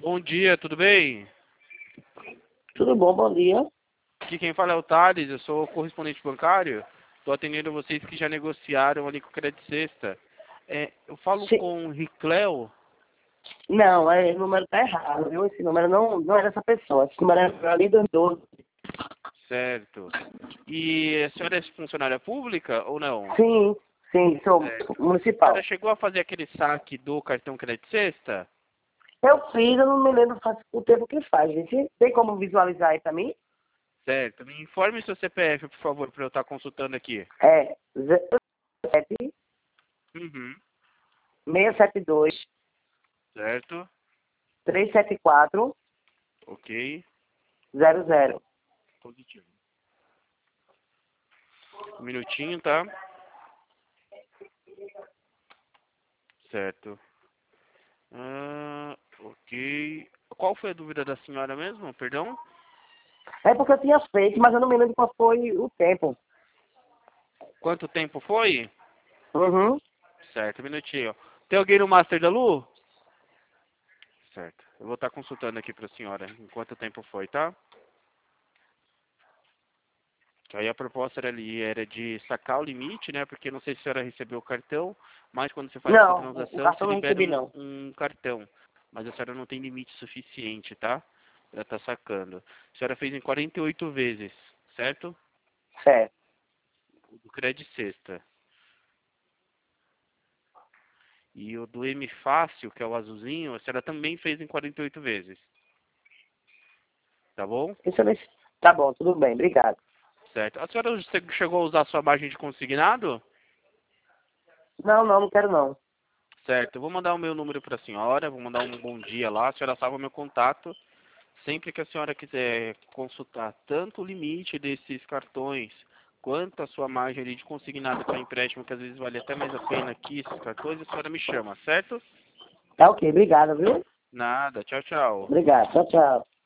Bom dia, tudo bem? Tudo bom, bom dia. Aqui quem fala é o Thales, eu sou correspondente bancário. Estou atendendo vocês que já negociaram ali com o Credit Sexta. Eu falo Sim. com o Ricleo, Não, o número tá errado, viu? Esse número não é dessa pessoa. Esse número é ali do 12. certo? E a senhora é funcionária pública ou não? Sim, sim, sou Certo. A senhora municipal. chegou a fazer aquele saque do cartão Credit Sexta? Eu fiz, eu não me lembro faz o tempo que faz, gente. Tem como visualizar aí pra mim? Certo. Me informe seu CPF, por favor, para eu estar consultando aqui. É 07 Uhum. 672 Certo. 374 Ok. 00. Positivo. Um minutinho, tá? Certo. Ok. Qual foi a dúvida da senhora mesmo? Perdão? É porque eu tinha feito, mas eu não me lembro qual foi o tempo. Quanto tempo foi? Uhum. Certo, um minutinho. Tem alguém no Master da Lu? Certo. Eu vou estar consultando aqui para a senhora em quanto tempo foi, tá? Aí a proposta era de sacar o limite, né? Porque não sei se a senhora recebeu o cartão, mas quando você faz essa Não, o transação, se cartão não libera recebi, não. um cartão. Mas a senhora não tem limite suficiente, tá? Para estar sacando. A senhora fez em 48 vezes, certo? Certo. O Credit Sexta. E o do M Fácil, que é o azulzinho, a senhora também fez em 48 vezes. Tá bom? Deixa eu ver se... Tá bom, tudo bem, obrigado. Certo. A senhora chegou a usar sua margem de consignado? Não quero não. Certo. Eu vou mandar o meu número para a senhora, vou mandar um bom dia lá, a senhora salva meu contato. Sempre que a senhora quiser consultar tanto o limite desses cartões, quanto a sua margem ali de consignado para empréstimo, que às vezes vale até mais a pena que esses cartões, a senhora me chama, certo? Tá ok, obrigado, viu? Nada. Tchau, tchau. Obrigado, tchau, tchau.